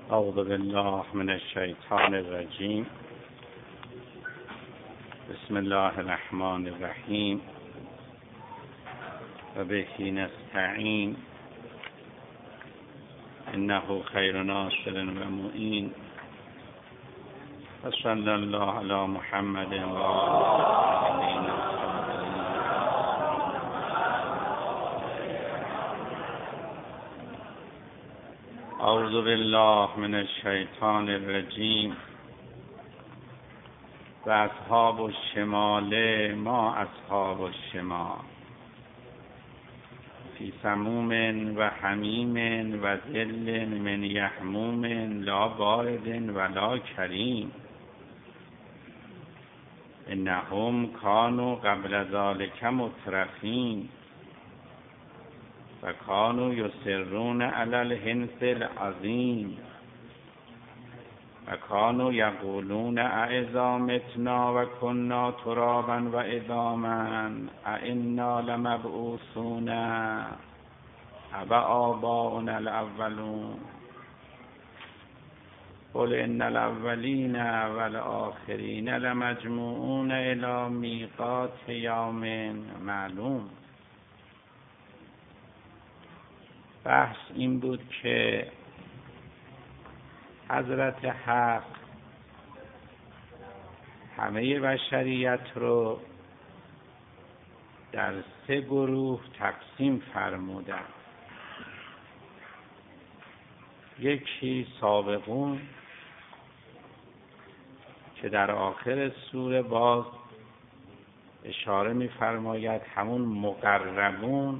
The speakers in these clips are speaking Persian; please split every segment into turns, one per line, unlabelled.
اعوذ بالله من الشیطان الرجیم. بسم الله الرحمن الرحیم و به نستعین انه خیر ناصر و معین و صلی الله علی محمد و آله. اعوذ بالله من الشیطان الرجیم. و اصحاب الشمال ما اصحاب الشمال فی سموم و حمیم و ظل من یحموم لا بارد ولا کریم انهم کانوا قبل ذلک مترفین و کانوا یصرون علی الحنث العظیم و کانوا یقولون اذا متنا و کنا ترابا و عظاما ائنا لمبعوثون او آباؤنا الاولون قل ان الاولین والآخرین لمجموعون الی میقات یوم معلوم. بحث این بود که حضرت حق همه بشریت رو در 3 گروه تقسیم فرمودند. یکی سابقون که در آخر سوره باز اشاره می‌فرماید همون مقربون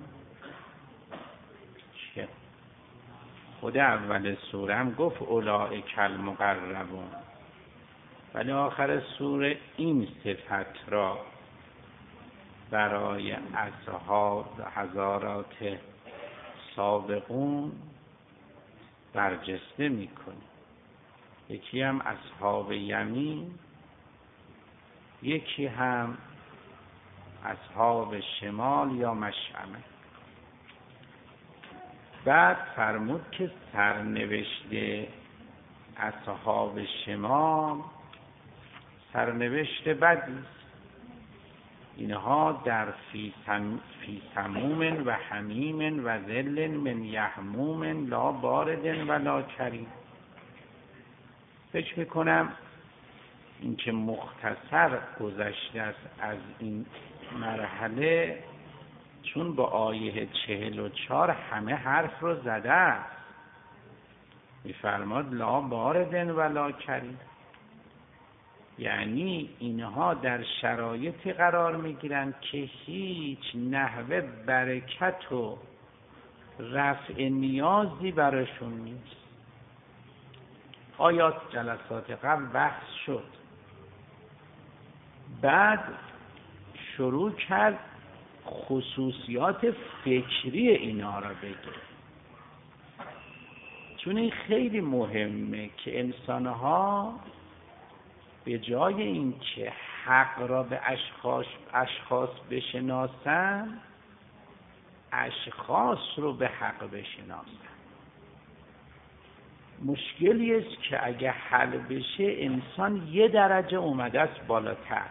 که خود اول سوره هم گفت اولئک المقربون، ولی آخر سوره این صفت را برای اصحاب حضرات سابقون برجسته میکنه. یکی هم اصحاب یمین، یکی هم اصحاب شمال یا مشأمه. بعد فرمود که سرنوشت اصحاب شمال سرنوشت بدی است. اینها در فی سموم و حمیم و ظل من یحموم لا بارد ولا کریم. فکر میکنم این که مختصر گذشته است از این مرحله، چون با آیه 44 همه حرف رو زده است. می‌فرماد لا باردن ولا کریم، یعنی اینها در شرایطی قرار میگیرن که هیچ نحوه برکت و رفع نیازی براشون نیست. آیات جلسات قبل بحث شد. بعد شروع کرد خصوصیات فکری اینا را بگه، چون این خیلی مهمه که انسانها به جای این که حق را به اشخاص بشناسن، اشخاص رو به حق بشناسن. مشکلی است که اگه حل بشه انسان یه درجه اومده است بالاتر.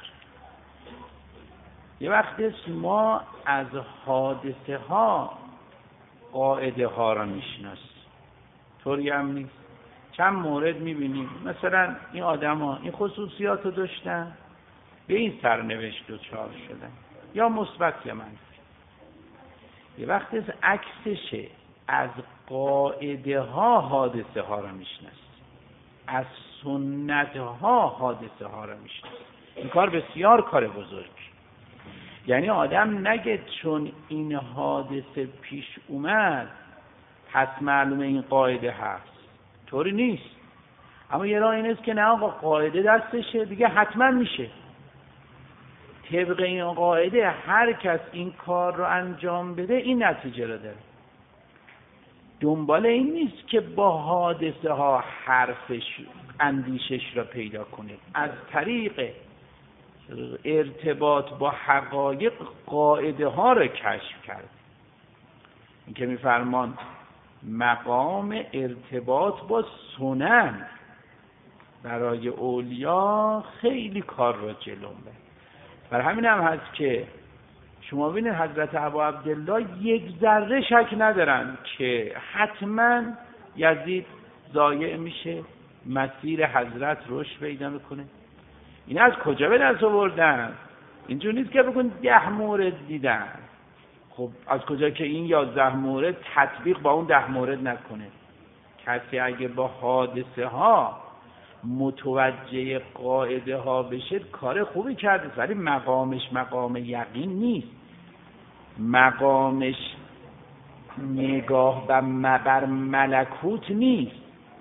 یه وقتی ما از حادثه ها قاعده ها را میشناسیم، طوری هم نیست. چند مورد میبینیم مثلا این آدم ها این خصوصیات رو داشتن، به این سرنوشت دچار شدن، یا مثبت یا منفی. یه وقتی عکسشه، از قاعده ها حادثه ها را میشناسیم، از سنت ها حادثه ها را میشناسیم. این کار بسیار کار بزرگی. یعنی آدم نگه چون این حادثه پیش اومد پس معلومه این قاعده هست، طوری نیست. اما یه راه این است که نه آقا قاعده دستشه دیگه حتما میشه. طبق این قاعده هر کس این کار رو انجام بده این نتیجه رو داره. دنبال این نیست که با حادثه ها حرفش اندیشش را پیدا کنه، از طریق ارتباط با حقایق قاعده ها را کشف کرد. این که میفرمان مقام ارتباط با سنن برای اولیا خیلی کار را جلو میبره. برای همین هم هست که شما ببینید حضرت ابا عبدالله یک ذره شک ندارن که حتما یزید ضایع میشه، مسیر حضرت رشد پیدا میکنه. این از کجا به دست آوردن؟ اینجور نیست که بگن 10 مورد دیدن. خب از کجا که این 11 مورد تطبیق با اون 10 مورد نکنه؟ کسی اگه با حادثه ها متوجه قاعده ها بشه کار خوبی کرده، ولی مقامش مقام یقین نیست، مقامش نگاه بر ملکوت نیست.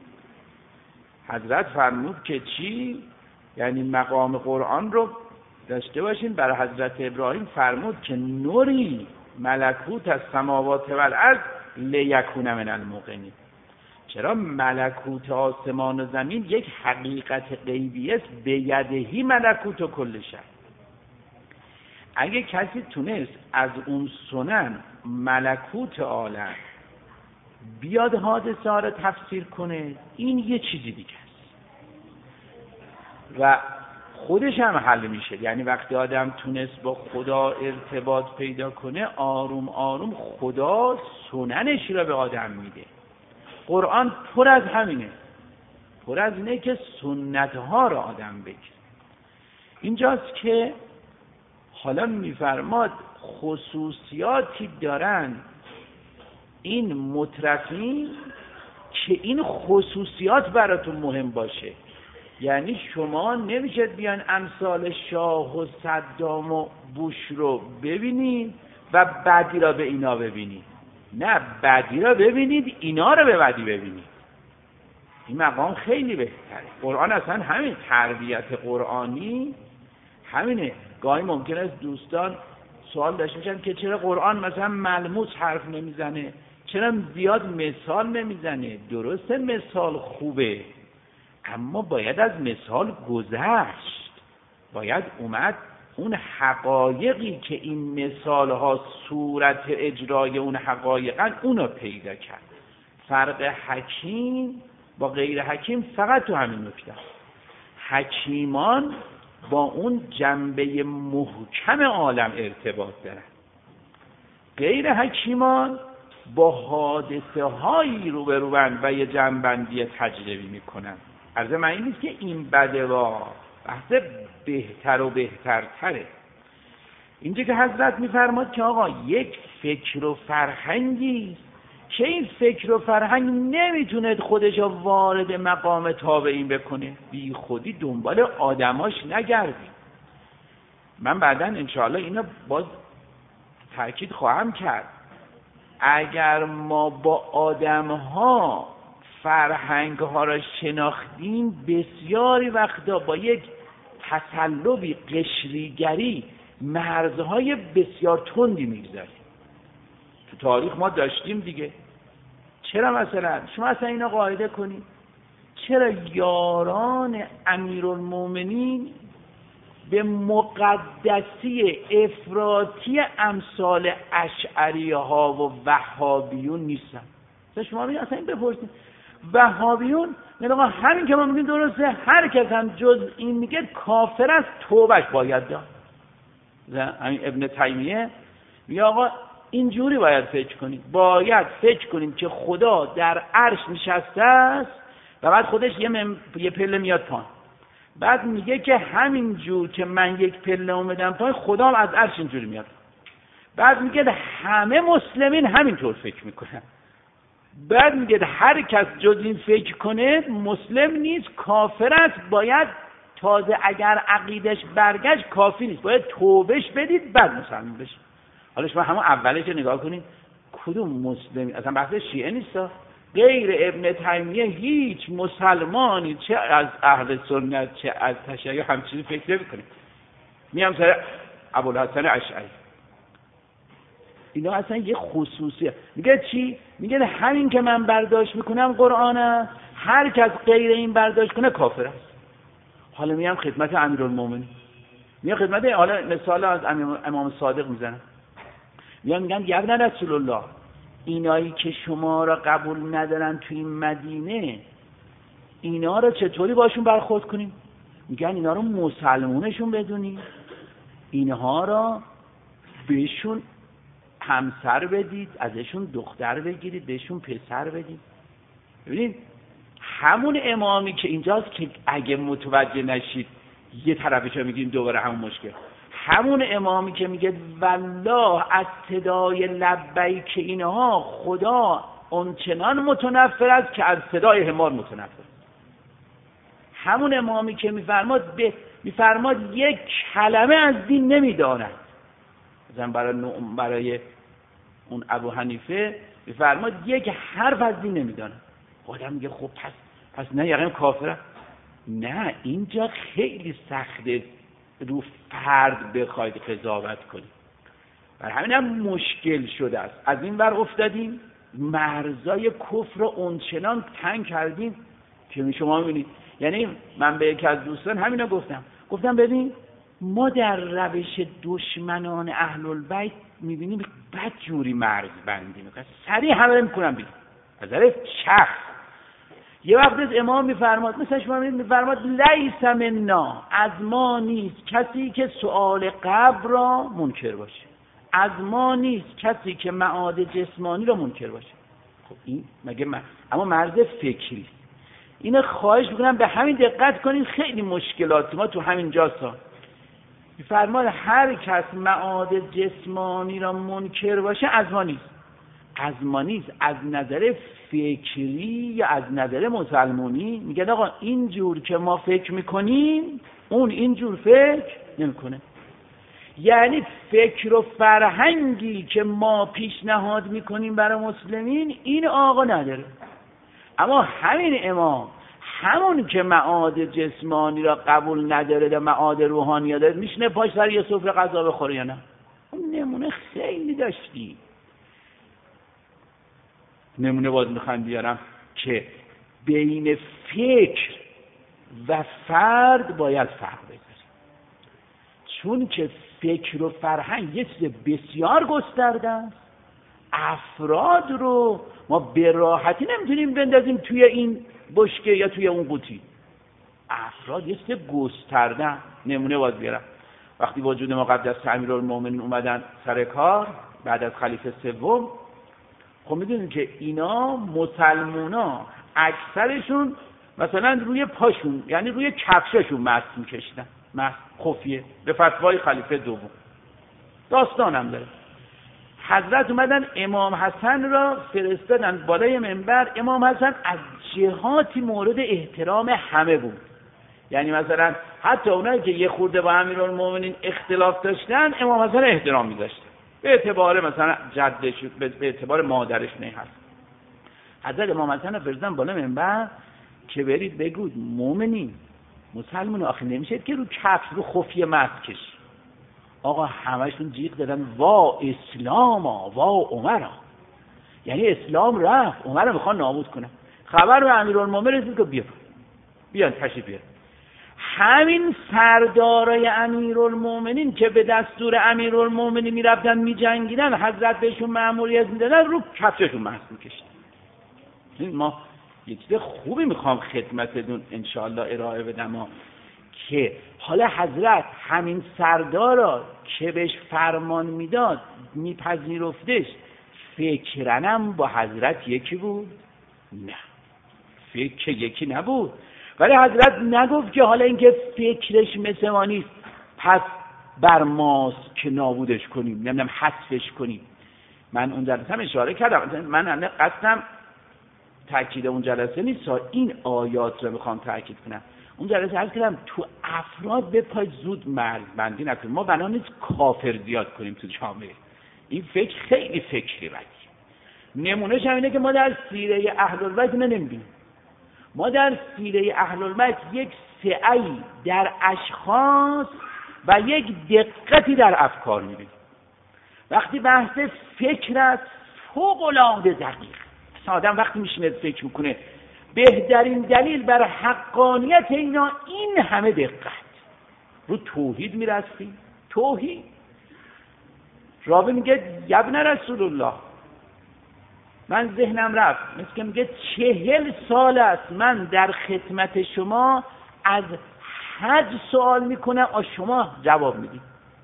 حضرت فرمود که چی؟ یعنی مقام قرآن رو داشته باشین. برای حضرت ابراهیم فرمود که نوری ملکوت از سماوات و الارض لیکون من الموقنین. چرا ملکوت آسمان و زمین یک حقیقت غیبی است، بیدهی ملکوت و کل شی. اگه کسی تونست از اون سنن ملکوت عالم بیاد حادثه ها رو تفسیر کنه، این یه چیزی دیگه است و خودش هم حل میشه. یعنی وقتی آدم تونست با خدا ارتباط پیدا کنه، آروم آروم خدا سننش رو به آدم میده. قرآن پر از همینه، پر از اینه که سنت ها رو آدم بگیره. اینجاست که حالا میفرماد خصوصیاتی دارن این مترفین که این خصوصیات براتون مهم باشه. یعنی شما نمیشه بیان امثال شاه و صدام و بوش رو ببینید و بعدی را به اینا ببینید. نه، بعدی را ببینید، اینا را به بعدی ببینید. این مقام خیلی بهتره. قرآن اصلا همین تربیت قرآنی همینه. گاهی ممکن است دوستان سوال داشته باشن که چرا قرآن مثلا ملموس حرف نمیزنه، چرا زیاد مثال نمیزنه. درسته مثال خوبه، اما باید از مثال گذشت، باید اومد اون حقایقی که این مثالها صورت اجرای اون حقایقن اونو پیدا کرد. فرق حکیم با غیر حکیم فقط تو همین نکته. حکیمان با اون جنبه محکم عالم ارتباط دارن، غیر حکیمان با حادثه هایی روبروان و یه جنبندی تجربی میکنن. عرض من این نیست که این بده و بحث بهتر و بهترتره. اینجا که حضرت میفرماد که آقا یک فکر و فرهنگی که این فکر و فرهنگ نمیتونه خودش وارد مقام تابعین بکنه، بی خودی دنبال آدماش نگردی. من بعداً انشاءالله اینو باز تأکید خواهم کرد. اگر ما با آدمها فرهنگ ها را شناختیم، بسیاری وقتا با یک تسلبی قشریگری مرزهای بسیار تندی میگذاریم. تو تاریخ ما داشتیم دیگه. چرا مثلا شما اصلا اینا قاعده کنید، چرا یاران امیرالمومنین به مقدسی افراطی امثال اشعریه ها و وهابیون نیستن؟ شما ببینید اصلا این بپرسید. وهابیون میگن آقا همین که ما میگیم درسته، هر کس هم جز این میگه کافر است، توبهش باید داد. همین ابن تیمیه میگه آقا اینجوری باید فکر کنید، باید فکر کنیم که خدا در عرش نشسته است و بعد خودش یه پله میاد پایین. بعد میگه که همین جور که من یک پله اومدم پایین، خدا هم از عرش اینجوری میاد. بعد میگه همه مسلمین همینطور فکر میکنن. بعد میگه هر کس جز این فکر کنه مسلم نیست، کافر است، باید تازه اگر عقیدش برگشت کافی نیست، باید توبهش بدید بعد مسلمان بشه. حالا شما همون اولش نگاه کنید کدوم مسلمی، اصلا بحث شیعه نیست، غیر ابن تیمیه هیچ مسلمانی چه از اهل سنت چه از تشیع همچین فکر نمی‌کنه. میام سر ابوالحسن اشعری، اینا اصلا یه خصوصیه. میگه چی؟ میگه همین که من برداشت میکنم قرآنه، هر کس غیر این برداشت کنه کافر است. حالا میام خدمت امیرالمومنین، میام خدمت، حالا مثال از امام صادق میزنم، میگن یا ابن رسول الله اینایی که شما را قبول ندارن توی این مدینه، اینا را چطوری باشون برخورد کنیم؟ میگن اینا رو مسلمونشون بدونیم، اینها را بهشون همسر بدید، ازشون دختر بگیرید، بهشون پسر بدید. ببینید همون امامی که اینجاست که اگه متوجه نشید یه طرفش رو میگیم دوباره همون مشکل، همون امامی که میگه والله از صدای لبیک اینها خدا اونچنان متنفر است که از صدای حمار متنفر، همون امامی که میفرماد یک کلمه از دین نمیداند، مثلا برای اون ابو حنیفه میفرماد یک حرف از دین نمیداند. آدم میگه خب پس نه یقین کافره. نه، اینجا خیلی سخته رو فرد بخواید قضاوت کنید، برای همین هم مشکل شده است. از این ور افتادیم مرزای کفر رو اونچنان تنگ کردیم که شما میبینید. یعنی من به یکی از دوستان همینا گفتم ببین ما در روش دشمنان اهل البیت میبینیم بد جوری مرز بندی میکنن، سریع همه میکنن بیرون از طرف چخ. یه وقت از امام میفرماد، مثلا شما میفرماد لیس منا، از ما نیست کسی که سؤال قبر را منکر باشه، از ما نیست کسی که معاد جسمانی را منکر باشه. خب این مگه اما مرز فکری. اینو خواهش میکنم به همین دقت کنید، خیلی مشکلات ما تو همین جاست. میفرماد هر کس معاد جسمانی را منکر باشه از ما نیست. از ما نیست از نظر فکری یا از نظر مسلمانی. میگه آقا اینجور که ما فکر میکنیم اون اینجور فکر نمیکنه. یعنی فکر و فرهنگی که ما پیشنهاد میکنیم برای مسلمین این آقا نداره. اما همین امام همون که معاد جسمانی را قبول نداره و معاد روحانی داره، میشنه پاش سر یه سفره غذا بخوره یا نه؟ اون نمونه خیلی داشتی. نمونه باز میخوام بیارم که بین فکر و فرد باید فرق بذاریم، چون که فکر و فرهنگ یه چیز بسیار گسترده است. افراد رو ما به راحتی نمیتونیم بندازیم توی این بشکه یا توی اون قوطی. افراد یه چیز گسترده. نمونه باز بیارم، وقتی وجود مقدس امیرالمومنین اومدن سر کار بعد از خلیفه سوم، خب میدونید که اینا مسلمونا اکثرشون مثلا روی پاشون یعنی روی کفششون مست میکشیدن، مست خفیه به فتوای خلیفه دوم. داستانم داره. حضرت اومدن امام حسن را فرستادن بالای منبر. امام حسن از جهاتی مورد احترام همه بود. یعنی مثلا حتی اونایی که یه خورده با امیرالمومنین اختلاف داشتن امام حسن احترام می‌ذاشت به اعتبار مثلا جدش، به اعتبار مادرش نه هست. حضرت امام حسن فرستادن بالا منبر که برید بگید مؤمنین مسلمان آخه نمیشه که رو کفش رو خفیه مست کشی. آقا همشون جیغ دادن وا اسلاما وا عمرا، یعنی اسلام رفت، عمر رو میخوان نابود کنن. خبر به امیرالمومنین رسید که بیان تشریف بیار. همین سردارای امیرالمومنین که به دستور امیرالمومنین میرفتن میجنگیدن، حضرت بهشون مأموریت میدادن رو کفششون مست میکشیدن. ما یه چیز خوبی میخوام خدمتتون انشاءالله ارائه بدم که حالا حضرت همین سردارا که بهش فرمان میداد میپذیرفتش، فکرنم با حضرت یکی بود؟ نه، فکر یکی نبود. ولی حضرت نگفت که حالا اینکه فکرش مثل ما نیست پس بر ماست که نابودش کنیم، نمیدونم حذفش کنیم. من اون جلسه هم اشاره کردم، من قصدم تاکید اون جلسه نیست، این آیات رو میخوام تاکید کنم. اون جلسه عرض کردم تو افراد به پای زود مرز بندی نکنیم. ما بنا نیست کافر زیاد کنیم تو جامعه. این فکر خیلی فکری بدی. نمونهش هم اینه که ما در سیره اهل البیت نمیبینیم. ما در سیره اهل البیت یک سعی در اشخاص و یک دقتی در افکار میبینیم. وقتی بحث فکر است فوق‌العاده دقیق. آدم وقتی میشینه فکر میکنه بهترین دلیل بر حقانیت اینا این همه دقت. رو توحید میرسیم. توحید راوی میگه ابن رسول الله من ذهنم رفت، مثل که میگه 40 سال است من در خدمت شما از حج سوال میکنم از شما جواب میدید.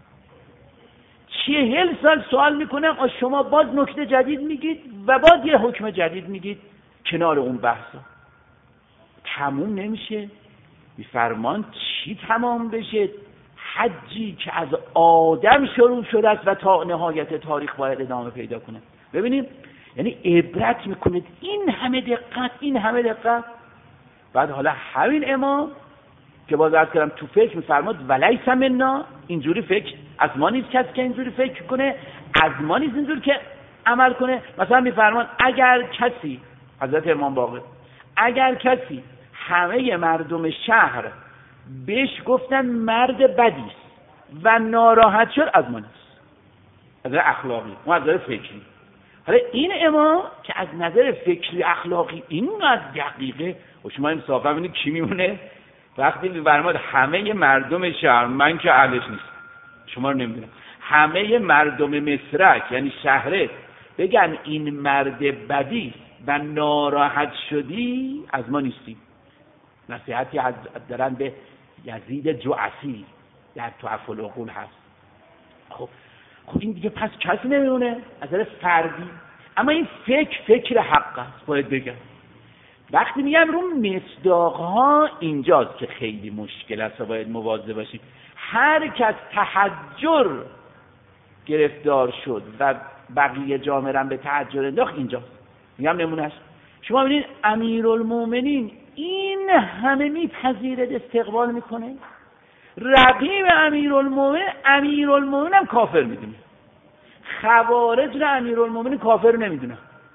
40 سال سوال میکنم از شما باز نکته جدید میگید و باز یه حکم جدید میگید کنار اون بحثا. تموم نمیشه. میفرمان چی تمام بشه؟ حجی که از آدم شروع شده است و تا نهایت تاریخ باید ادامه پیدا کنه. ببینیم یعنی عبرت میکنید این همه دقت. بعد حالا همین امام که باز عرض کردم تو فکر میفرماد ولیس منا، اینجوری فکر از ما نیست کسی که اینجوری فکر کنه، از ما نیست اینجوری که عمل کنه. مثلا میفرماد اگر کسی، حضرت امام باقر، اگر کسی همه مردم شهر بهش گفتن مرد بدیست و ناراحت شد، از ما نیست، از نظر اخلاقی و از نظر فکری. حالا این امام که از نظر فکری اخلاقی اینقدر دقیقه، و شما انصافا ببینید کی میمونه وقتی میفرماد همه مردم شهر، من که اهلش نیستم، شما رو نمیدونم، همه مردم مصرک یعنی شهره بگن این مرد بدی و ناراحت شدی، از ما نیستیم. نصیحتی دارن به یزید جعفی در تحف العقول هست. خب این دیگه پس کسی نمیونه از نظر فردی، اما این فکر حق است. باید بگم وقتی میگم رو مصداقها اینجاست که خیلی مشکل است و باید مواظب باشیم. هر کس تحجر گرفتار شد و بقیه جامعه را به تحجر انداخت اینجاست. میگم نمونهش شما ببینید امیرالمومنین این همه میپذیرد استقبال میکنه، رقیب امیرالمومنین هم کافر میدونه، خوارج را امیرالمومنین کافر نمیدونه.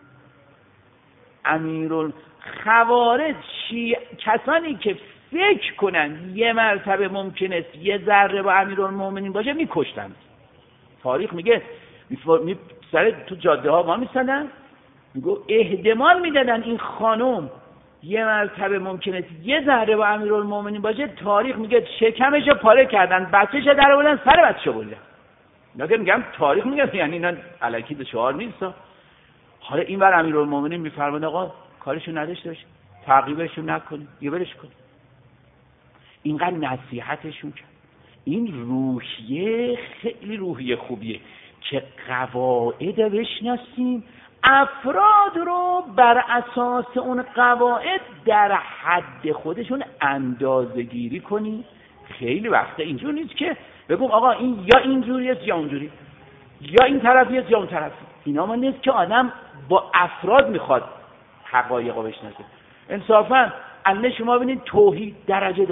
خوارج کسانی که فکر کنن یه مرتبه ممکن است یه ذره با امیرالمومنین باشه میکشتن. تاریخ میگه سر تو جاده ها ما میسندن، میگو احتمال میدادن این خانم یه مرتبه ممکنه یه ذره با امیرالمومنین باشه. تاریخ میگه شکمش پاره کردن، بچه‌ش در آوردن، سر بچه بردن. نگه میگم تاریخ میگه، یعنی اینا الکی به شعار نیست. حالا این بر امیرالمومنین میفرماد آقا کارشو نداشته باش، تعقیبشون نکنی، یه برش کن. اینقدر نصیحتشون کرد. این روحیه خیلی روحیه خوبیه که قواعد بشناسیم، افراد رو بر اساس اون قواعد در حد خودشون اندازه گیری کنی. خیلی وقته اینجور نیست که بگم آقا این یا اینجوری است یا اونجوری، یا این طرفی است یا اون طرفی. اینا ما نیست که آدم با افراد میخواد حقایق رو بشناسه. انصافا الان شما ببینید توحید درجه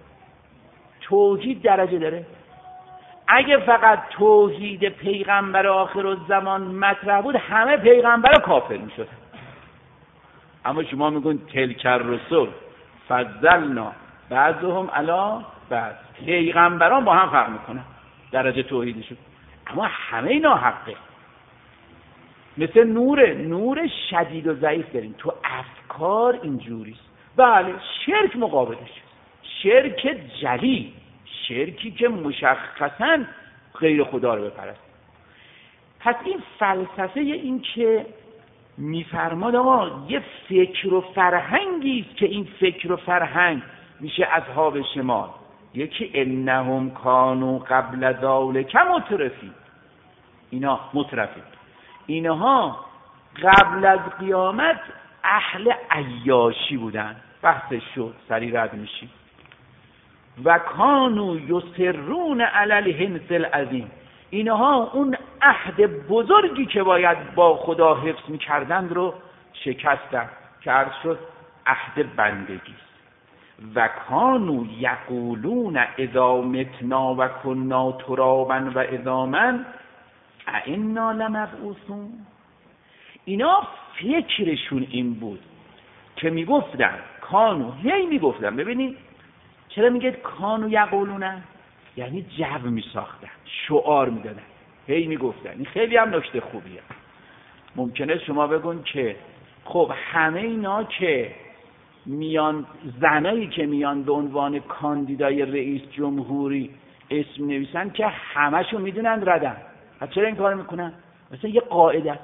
داره. اگه فقط توحید پیغمبر آخرالزمان مطرح بود همه پیغمبرا کافر میشد. اما شما میگن تلک الرسل فضلنا بعضهم علی بعض، پیغمبران با هم فرق میکنن درجه توحیدشون، اما همه اینا حقه. مثل نور شدید و ضعیف داریم تو افکار اینجوریست. بله شرک مقابلش، شرک جلی، شرکی که مشخصاً غیر خدا رو بپرست. پس این فلسفه این که میفرماد آقا یه فکر و فرهنگی است که این فکر و فرهنگ میشه اصحاب شمال. یکی انهم کانوا قبل ذلک مترفین، اینا مترفین، اینها قبل از قیامت اهل عیاشی بودن. بحثش شد سریع رد میشیم. و کانوا یصرون علی الحنث العظیم، اینها اون عهد بزرگی که باید با خدا حفظ میکردند رو شکستن که عرض شد عهد بندگی. و کانوا یقولون اذا متنا و کنا ترابا و عظاما ائنا لمبعوثون. اینا فکرشون این بود که میگفتن کانوا، هی میگفتن. ببینید چرا میگه کانوا یقولون؟ یعنی جو میساختن، شعار میدادن، هی میگفتن. این خیلی هم نکته خوبیه. ممکنه شما بگون که خب همه اینا که میان، زنایی که میان به عنوان کاندیدای رئیس جمهوری اسم نویسن که همشون میدونن ردن، چرا این کار میکنن؟ مثلا یه قاعده است،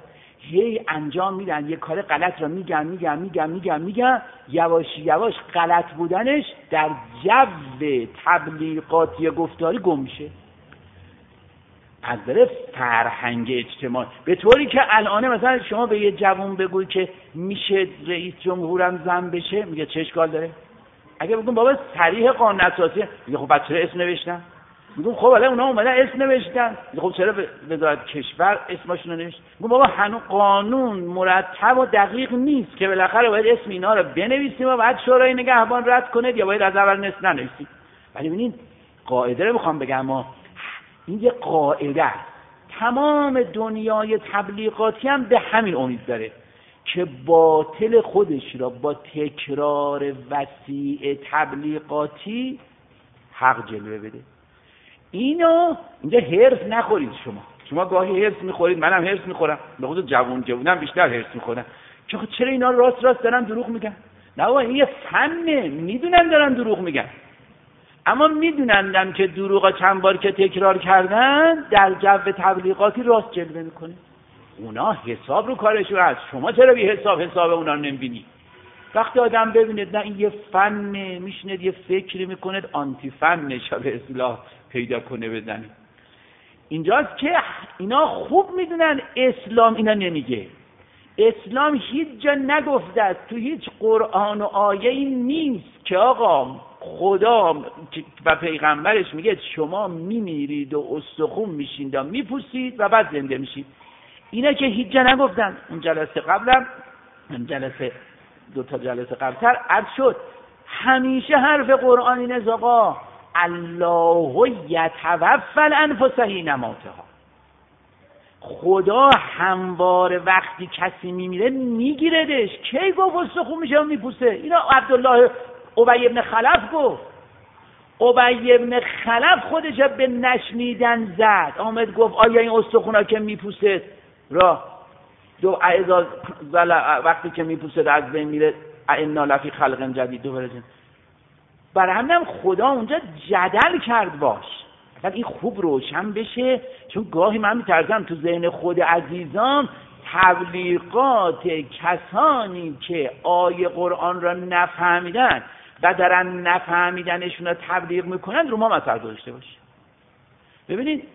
هی انجام میدن، یه کار غلط را میگن، یواش یواش غلط بودنش در جو تبلیغاتی گفتاری گم میشه. از نظر فرهنگ اجتماعی، به طوری که الان مثلا شما به یه جوان بگوی که میشه رئیس جمهورم زن بشه، میگه چه اشکال داره؟ اگه بگم بابا صریح قانون اساسی، میگه خب بعد چرا اسم نوشتن؟ میگم خب حالا اونا اومدن اسم نوشتن، میگه خب چرا وزارت کشور اسمشون رو نوشت؟ میگم بابا هنوز قانون مرتب و دقیق نیست که بالاخره باید اسم اینا رو بنویسیم و بعد شورای نگهبان رد کنه، یا باید از اول نصف ننویسیم. ولی ببینید قاعده رو میخوام بگم، این یه قاعده است. تمام دنیای تبلیغاتی هم به همین امید داره که باطل خودش را با تکرار وسیع تبلیغاتی حق جلوه بده. اینو اینجا هرس نخورید. شما گاهی هرس میخورید، منم هرس میخورم، به خصوص جوونم بیشتر هرس میخورم که چرا اینا راست دارن دروغ میگن. نه بابا این یه فنه، میدونن دارن دروغ میگن، اما میدونن که دروغا چند بار که تکرار کردن در جو تبلیغاتی راست جلوه میکنه. اونا حساب رو کارشون هست، شما چرا بی حساب اونا رو نمیبینی؟ وقتی آدم ببینید نه این یه فنه، میشنید یه فکری میکند آنتی فن نشابه اصلاح پیدا کنه بزنید. اینجاست که اینا خوب میدونن اسلام اینا نمیگه. اسلام هیچ جا نگفته، تو هیچ قرآن و آیه‌ای نیست که آقا خدا و پیغمبرش میگه شما میمیرید و استخون میشید و میپوسید و بعد زنده میشید. اینا که هیچ جا نگفتن. اون جلسه قبلم، دو تا جلسه قبلتر عرض شد، همیشه حرف قرآن این است آقا الله یتوفی الانفس حین موتها. خدا همواره وقتی کسی میمیره میگیردش. کی گفت استخون میشه و میپوسه؟ اینا عبدالله ابی بن خلف گفت. ابی بن خلف خودش به نشنیدن زد، آمد گفت آیا این استخونا که میپوسه را دو اعزاز وقتی که میپوسه از بین میره انا لفی خلق جدید دوباره. برای همینم خدا اونجا جدل کرد باش. اصلا این خوب روشن بشه، چون گاهی من میترسم تو ذهن خود عزیزان تبلیغات کسانی که آیه قرآن را نفهمیدن و دارن نفهمیدنشون را تبلیغ میکنن رو ما مثل گذاشته باشه. ببینید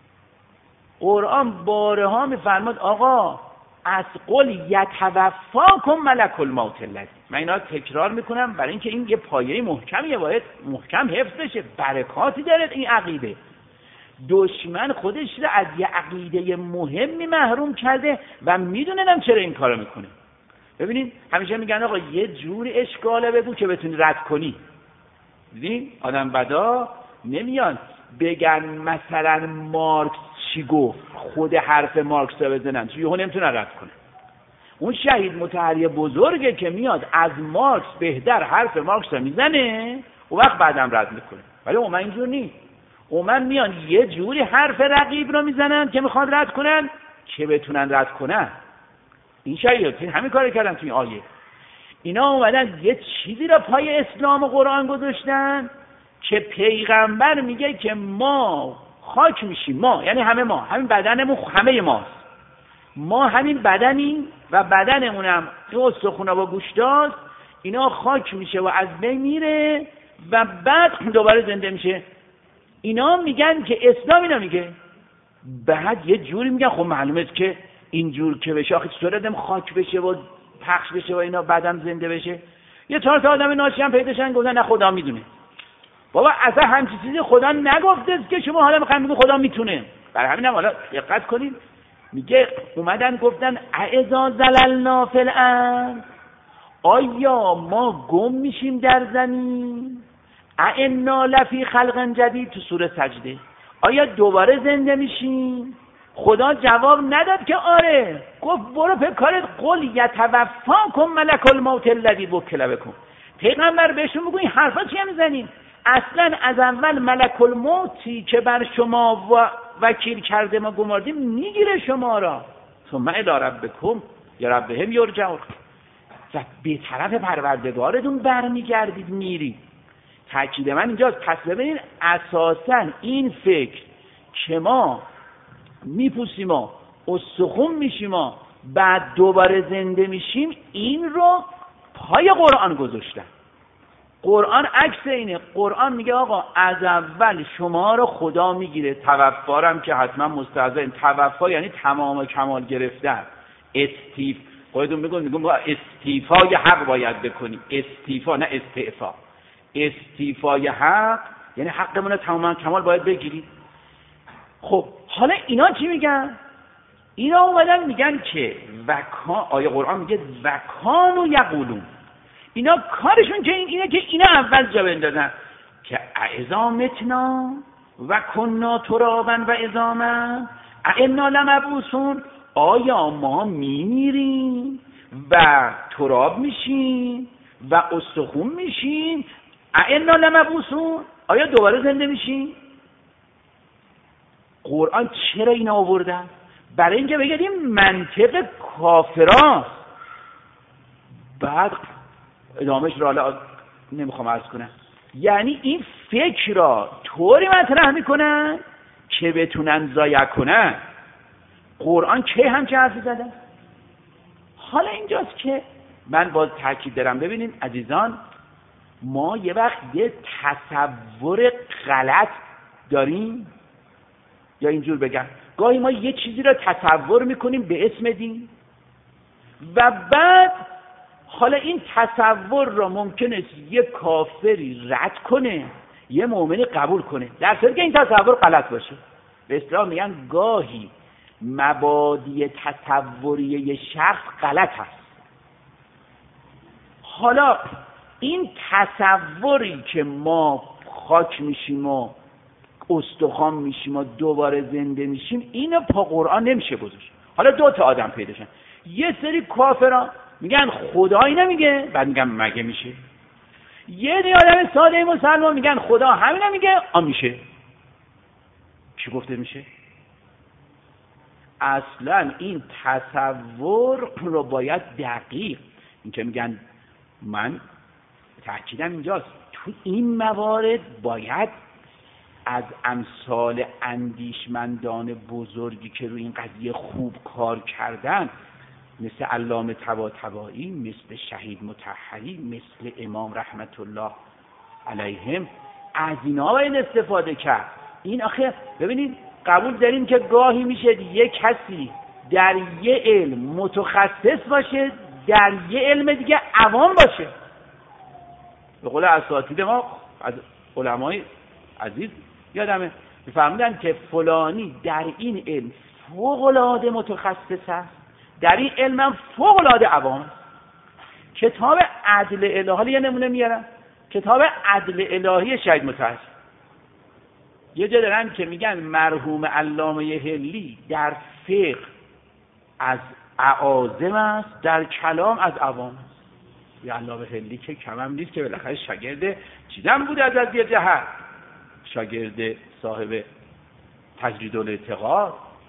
قرآن بارها میفرماد آقا از قل یتوفاکم ملک الموت الذی. من اینا تکرار میکنم برای اینکه این یه پایه محکمیه، باید محکم حفظ بشه. برکاتی داره این عقیده. دشمن خودش رو از یه عقیده مهمی محروم کرده و میدونم چرا این کارو میکنه. ببینید همیشه میگن آقا یه جوری اشکاله بگو که بتونی رد کنی. دیدین آدم بدا نمیان بگن مثلا مارکس چی گفت، خود حرف مارکس رو بزنن، چون یهو نمیتونن رد کنه. اون شهید مطهری بزرگه که میاد از مارکس بهتر حرف مارکس رو میزنه، اون وقت بعدم رد میکنه. ولی اومن اینجور نیست. اومن میان یه جوری حرف رقیب رو میزنن که میخواد رد کنن که بتونن رد کنن. این شهید همین کار کردن توی آیه. اینا اومدن یه چیزی رو پای اسلام و قرآن گذاشتن که پیغمبر میگه که ما خاک میشیم، ما یعنی همین بدنمون همه ماست، ما همین بدنیم و بدنمونم این استخونا با گوشتاست، اینا خاک میشه و از بین میره و بعد دوباره زنده میشه. اینا میگن که اسلام اینا میگه. بعد یه جوری میگن خب معلومه که اینجور که بشه آخه چطور آدم خاک بشه و پخش بشه و اینا بعدم زنده بشه. یه چهار تا آدم ناشی هم پیداشن گفتن نه خدا میدونه. بابا اصلا همچین چیزی خدا نگفته که شما حالا میخواین بگید خدا میتونه. برای همینم حالا دقت کنید، میگه اومدن گفتن اذا زللنا فی الارض، آیا ما گم میشیم در زمین؟ انا لفی خلق جدید، تو سوره سجده، آیا دوباره زنده میشیم؟ خدا جواب نداد که آره، گفت برو به کارت، قل یتوفاکم ملک الموت الذی وکل بکم. پیغمبر بهشون بگو این حرفا چیه میزنین؟ اصلا از اول ملک الموتی که بر شما وکیل کرده ما گماردیم میگیره شما را، ثم الی ربکم یا ربهم یرجعون، به طرف پروردگارتون برمیگردید میرید. تاکید من اینجاست. پس ببینید اساسا این فکر که ما میپوسیم و استخون میشیم و بعد دوباره زنده میشیم، این رو پای قرآن گذاشتن. قرآن عکس اینه. قرآن میگه آقا از اول شما رو خدا میگیره، توفارم که حتما مستعذن. توفا یعنی تمام کمال گرفتن. خودتون میگم استیفای حق باید بکنی. استیفا نه استعفا. استیفای حق یعنی حقمون رو تمام کمال باید بگیری. خب حالا اینا چی میگن؟ اینا اومدن میگن که آیه قرآن میگه وکانو یقولون، اینا کارشون که اینه که اینا اول جا بندازن که اذا متنا و کنا ترابا و عظاما ائنا لمبعوثون، آیا ما میمیریم و تراب میشیم و استخون میشیم؟ ائنا لمبعوثون، آیا دوباره زنده میشیم؟ قرآن چرا این آوردن؟ برای اینکه بگید این منطق کافراست. بعد ادامهش را حالا نمیخوام عرض کنم. یعنی این فکر را طوری مطرح میکنن که بتونن ضایع کنن. قرآن کی همچه حرفی زده؟ حالا اینجاست که من باز تاکید دارم. ببینید عزیزان، ما یه وقت یه تصور غلط داریم، یا اینجور بگم گاهی ما یه چیزی را تصور میکنیم به اسم دین و بعد حالا این تصور را ممکنه یه کافری رد کنه، یه مؤمنی قبول کنه، در صورتی که این تصور غلط باشه. به اصطلاح میگن گاهی مبادی تصوری یه شخص غلط هست. حالا این تصوری که ما خاک میشیم و استخوان میشیم و دوباره زنده میشیم، اینو پا قرآن نمیشه گذاشت. حالا دو تا آدم پیدا شدن، یه سری کافران میگن خدایی نمیگه، بعد میگن مگه میشه. یه دی آدم ساده مسلمان میگن خدا همین نمیگه، میشه. چی گفته میشه؟ اصلا این تصور رو باید دقیق، این که میگن، من تأکیدم اینجاست، تو این موارد باید از امثال اندیشمندان بزرگی که روی این قضیه خوب کار کردن، مثل علامه طباطبایی، مثل شهید مطهری، مثل امام رحمت الله علیهم، از اینا باید استفاده کرد. این آخه ببینید، قبول داریم که گاهی میشه یک کسی در یه علم متخصص باشه، در یه علم دیگه عوام باشه. به قول اساتید ما از علمای عزیز یادمه میفهمیدن که فلانی در این علم فوق‌العاده متخصص است، در این علم هم فوق‌العاده عوام است. کتاب عدل الهی، یه نمونه میارم، کتاب عدل الهی شهید مطهری، یه جا دارن که میگن مرحوم علامه حلی در فقه از اعاظم است، در کلام از عوام است. یه علامه حلی که کمم نیست که بالاخره شاگرد چیدم بوده، از یه جهت شاگرد صاحب تجرید الاعتقاد.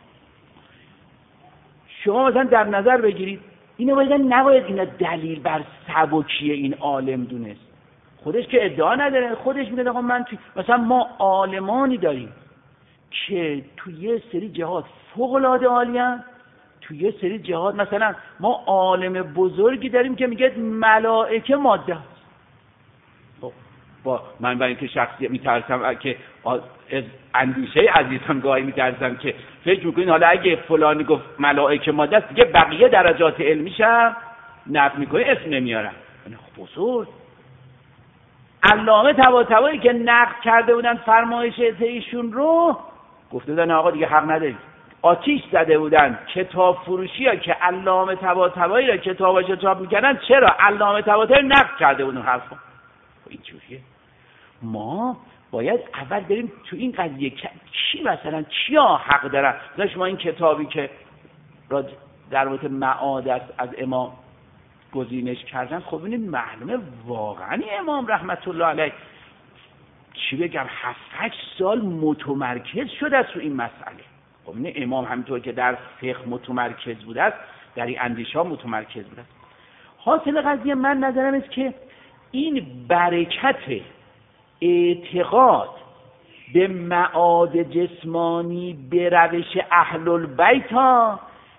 شما مثلا در نظر بگیرید، اینو نباید اینا دلیل بر سبکی این عالم دونست. خودش که ادعا نداره، خودش میگه آقا من مثلا ما عالمانی داریم که تو یه سری جهات فوق‌العاده عالی‌ان، تو یه سری جهات مثلا ما عالم بزرگی داریم که میگه ملائکه ماده است. خب با من برای اینکه شخصی میترسم که از اندیشه عزیزان گاهی میترسم که فکر میکنین حالا اگه فلانی گفت ملائکه ماده است دیگه بقیه درجات علمیشم نفی میکنه، اسم نمیارم. خب بزرگ علامه طباطبایی که نقد کرده بودن فرمایش ایشون رو، گفته بودن آقا دیگه حق ندارید. آتیش زده بودن کتاب فروشی ها که علامه طباطبایی را کتاباش چاپ میکردن. چرا؟ علامه طباطبایی نقد کرده بودن حرفا. این جوریه. ما باید اول بریم تو این قضیه کی مثلا کیا حق دارن. مثلا شما این کتابی که در مورد معاد است از امام گزینش کردن، خب این معلومه واقعا امام رحمت الله علیه چی بگم 7-8 سال متمرکز شده است رو این مسئله. خب این امام همینطور که در فقه متمرکز بوده است، در این اندیشه ها متمرکز بوده است. حاصل قضیه من نظرم است که این برکت اعتقاد به معاد جسمانی به روش اهل البیت ها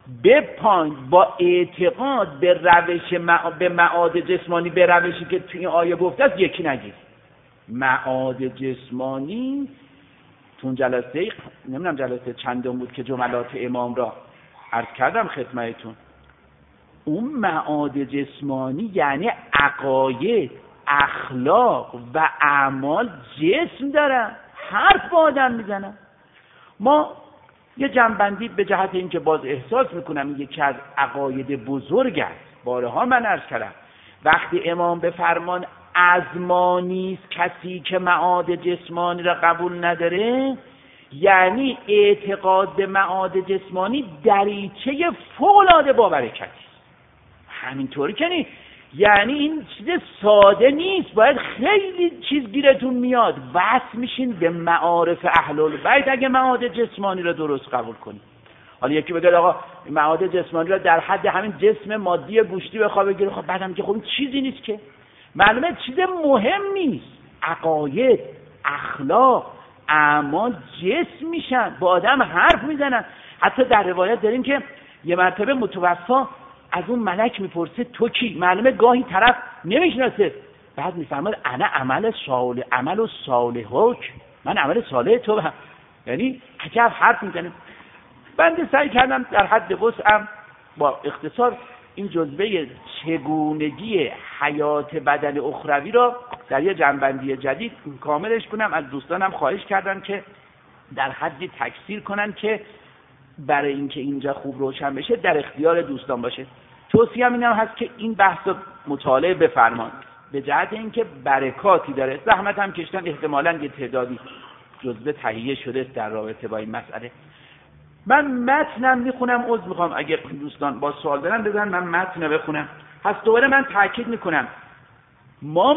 بپاین با اعتقاد به روش به معاد جسمانی، به روشی که توی این آیه گفته است یکی نگیر. معاد جسمانی تون جلسه نمیدونم جلسه چندم بود که جملات امام را عرض کردم خدمتتون، اون معاد جسمانی یعنی عقاید، اخلاق و اعمال جسم دارن، حرف با آدم میزنن. ما یه جنبندی به جهت اینکه باز احساس میکنم یکی از عقاید بزرگ است، بارها من عرض کردم وقتی امام به فرمان از ما نیست کسی که معاد جسمانی را قبول نداره، یعنی اعتقاد به معاد جسمانی دریچه فوق‌العاده باورکتی. همینطوری که نیست، یعنی این چیز ساده نیست، باید خیلی چیز گیرتون میاد، وصل میشین به معارف اهل البیت اگه معاد جسمانی را درست قبول کنید. حالا یکی بگه آقا معاد جسمانی را در حد همین جسم مادی گوشتی بخواد بگیره، خب بعدم که خب این چیزی نیست که، معلومه چیز مهم نیست. عقاید، اخلاق، اعمال جسم میشن، با آدم حرف میزنن. حتی در روایت داریم که یه مرتبه متوفا از اون ملک میپرسه تو کی؟ معلومه گاهی طرف نمیشناسه، بعد میفرماد انا عمل صالحک، من عمل صالح تو هم. یعنی عجب حرف میزنه. بنده سعی کردم در حد وسعم با اختصار این جزوه چگونگی حیات بدن اخروی را در یه جنبندی جدید کاملش کنم. از دوستانم خواهش کردم که در حدی تکثیر کنن که برای اینکه اینجا خوب روشن بشه در اختیار دوستان باشه. توصیه‌ام اینم هست که این بحث رو مطالعه بفرمایید به جهت اینکه برکاتی داره. زحمت هم کشتن، احتمالاً یه تعدادی جزوه تهیه شده در رابطه با این مسئله. من متنم میخونم، عذر میخوام اگر دوستان با سوال دارن بگن من متن بخونم. پس دوباره من تاکید میکنم ما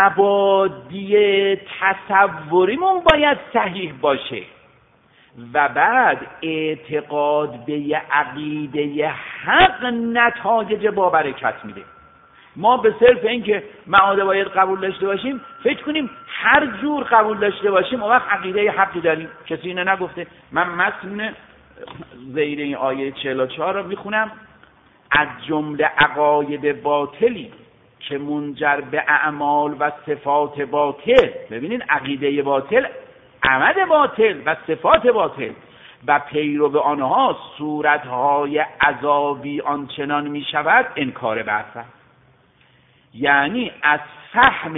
مبادی تصوریمون باید صحیح باشه و بعد اعتقاد به عقیده حق نتایج با برکت میده. ما به صرف اینکه معاد باید قبول داشته باشیم فکر کنیم هر جور قبول داشته باشیم اون وقت عقیده حقی داریم. کسی اینو نگفته. من متن زیر این آیه 44 رو میخونم. از جمله عقاید باطلی که منجر به اعمال و صفات باطل، ببینین عقیده باطل، عمل باطل و صفات باطل و پیرو به آنها صورتهای عذابی آنچنان می شود انکار بعث، یعنی از فهم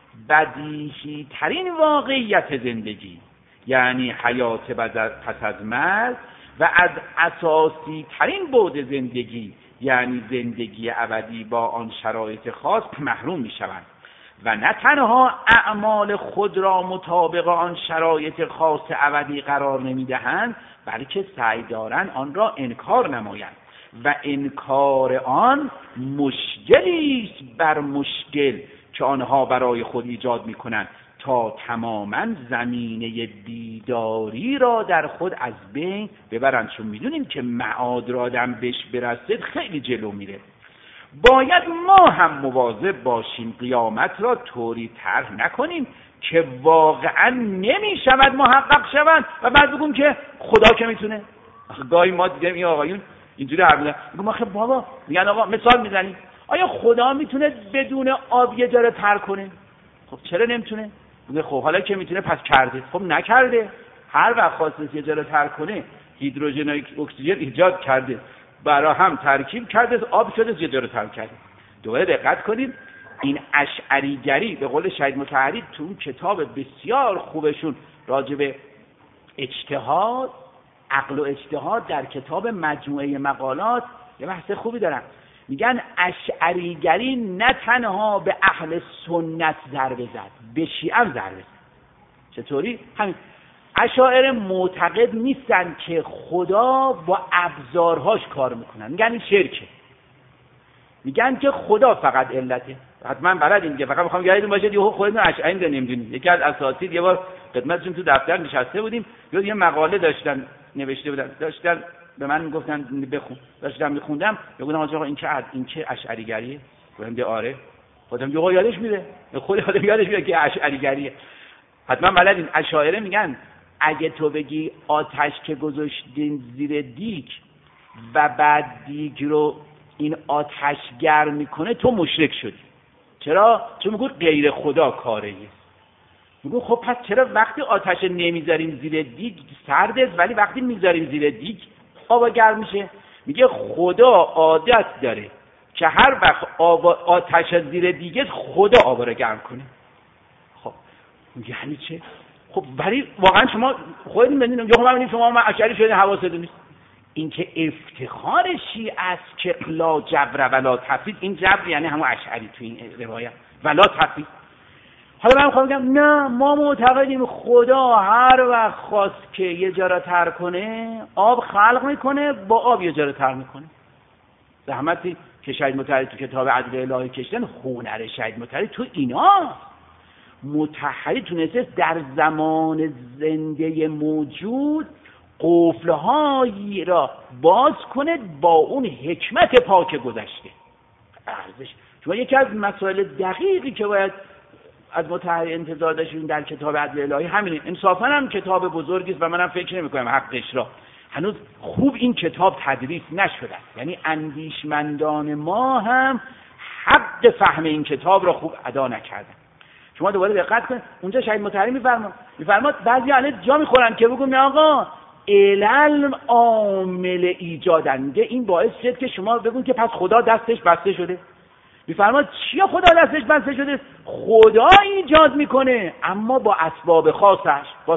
بدیهی ترین واقعیت زندگی، یعنی حیات پس از مرگ، و از اساسی ترین بعد زندگی، یعنی زندگی ابدی با آن شرایط خاص، محروم می شوند و نه تنها اعمال خود را مطابق آن شرایط خاص ابدی قرار نمی دهند، بلکه سعی دارند آن را انکار نمایند و انکار آن مشکلی است بر مشکل که آنها برای خود ایجاد می کنند تا تماما زمینه بیداری را در خود از بین ببرند. چون میدونیم که معاد را آدم بهش برسد خیلی جلو میره. باید ما هم مواظب باشیم قیامت را طوری طرح نکنیم که واقعا نمیشود محقق شوند و بعد بگیم که خدا که میتونه. گاهی ما دیدیم این آقایون اینجوری حرف میزنن، میگم آخه بابا، میگن آقا مثال میزنیم آیا خدا میتونه بدون آب یه جا تر کنه؟ خب چرا نمیتونه؟ میگه خب حالا که میتونه پس کرده. خب نکرده. هر وقت خواست یه جا رو تر کنه هیدروژن و اکسیژن ایجاد کرده، برای هم ترکیب کرده، آب شده، یه جا رو تر کرده. دوباره دقت کنید، این اشعریگری به قول شهید مطهری تو اون کتاب بسیار خوبشون راجع به اجتهاد، عقل و اجتهاد در کتاب مجموعه مقالات یه بحث خوبی دارن. میگن اشعریگری نه تنها به اهل سنت ضربه زد، به شیعه هم ضربه زد. چطوری؟ همین اشاعره معتقد نیستن که خدا با ابزارهاش کار میکنن، میگن این شرکه. میگن که خدا فقط علته. حتما بلدین که فقط میخوام یادتون باشه دیگه خودتون اشعری نمیدونید. یکی از اساتید یه بار خدمتشون تو دفتر نشسته بودیم، یه مقاله داشتن نوشته بودن، داشتن به من میگفتن بخون، داشتم میخوندم، میگفتن آقا این که اشعریگریه. گفتم آره. خودم یادش میره، خود آدم یادش میره که اشعریگریه. حتما بلدین. اشاعره میگن اگه تو بگی آتش که گذاشتین زیر دیگ و بعد دیگ رو این آتش گرم میکنه تو مشرک شدی. چرا؟ چون میگو غیر خدا کاره. میگو خب پس چرا وقتی آتش نمیذاریم زیر دیگ سرده ولی وقتی میذاریم زیر دیگ آب گرم میشه؟ میگه خدا عادت داره که هر وقت آتش زیر دیگه خدا آب رو گرم کنه. خب یعنی چه؟ خب ولی واقعا شما خودتون بدونید یا خب شما اشعری شده حواستون نیست. این که افتخار شیعه است که لا جبر ولا تفویض. این جبر یعنی همون اشعری تو این روایت ولا تفویض. حالا من میخوام بگم نه، ما معتقدیم خدا هر وقت خواست که یه جا را تر کنه آب خلق میکنه، با آب یه جا را تر میکنه. زحمتی که شهید مطهری تو کتاب عدل الهی کشتن، هنر شهید مطهری تو اینا. مطهری تونسته در زمان زنده موجود قفل‌هایی را باز کنه با اون حکمت پاک گذشته. ارزش شما یکی از مسائل دقیقی که باید از مطهری انتظار داشتیم در کتاب عدل الهی همینه. انصافا هم کتاب بزرگی است و منم فکر نمی‌کنم حقش را هنوز خوب این کتاب تدریس نشده است. یعنی اندیشمندان ما هم حق فهم این کتاب را خوب ادا نکردن. شما دوباره دقت کنید اونجا شهید مطهری میفرماد بعضی الان جا میخورن که بگم نه آقا علل عامل ایجادنده این باعث شد که شما بگون که پس خدا دستش بسته شده. میفرماد چیا خدا دستش بسته شده؟ خدا ایجاد میکنه اما با اسباب خاصش، با